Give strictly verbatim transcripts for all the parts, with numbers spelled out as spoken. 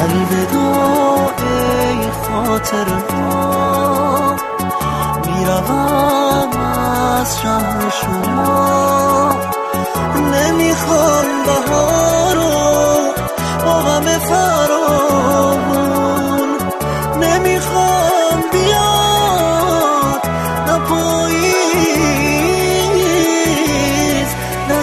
الوداع ای خاطره ها، میروم از شهر شما. نمیخوام بهارو با غم فراغون، نمیخوام بیاد نه پاییز نه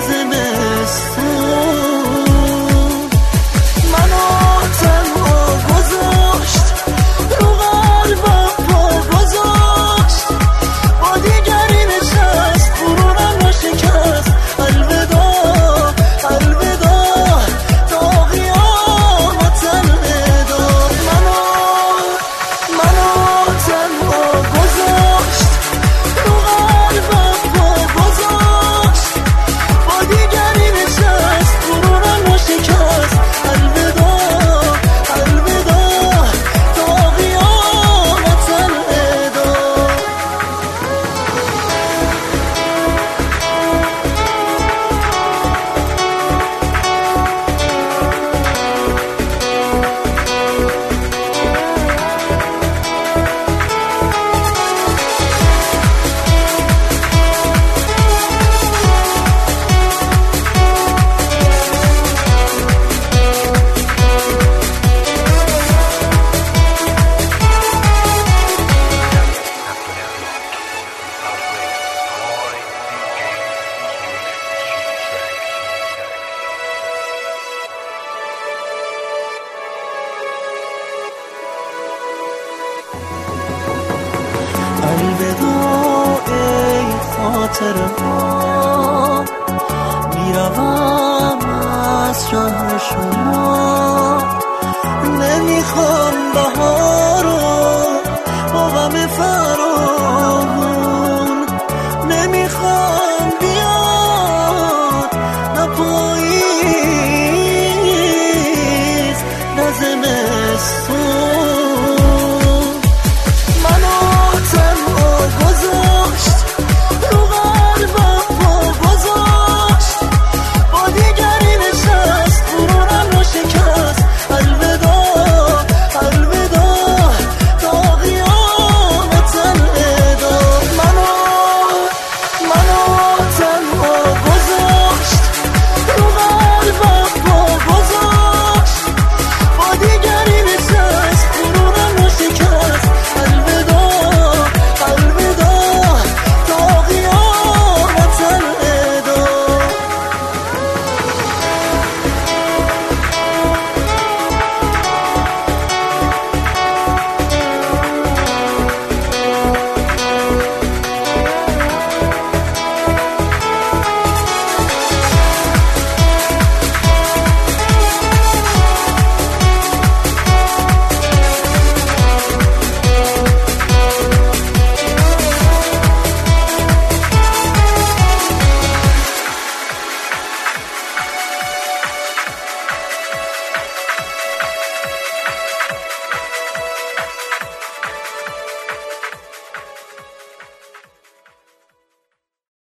زمستون. منو تنها گذاشت رو قلبم پا گذاشت، با دیگری نشست غرورم رو شکست. الوداع الوداع تا قیامت الوداع. منو منو تنها گذاشت رو قلبم پا گذاشت، با دیگری نشست غرورم رو شکست. الوداع الوداع تا قیامت الوداع. الوداع ای خاطره ها، میروم از شهر شما. نمیخوام بهارو با غم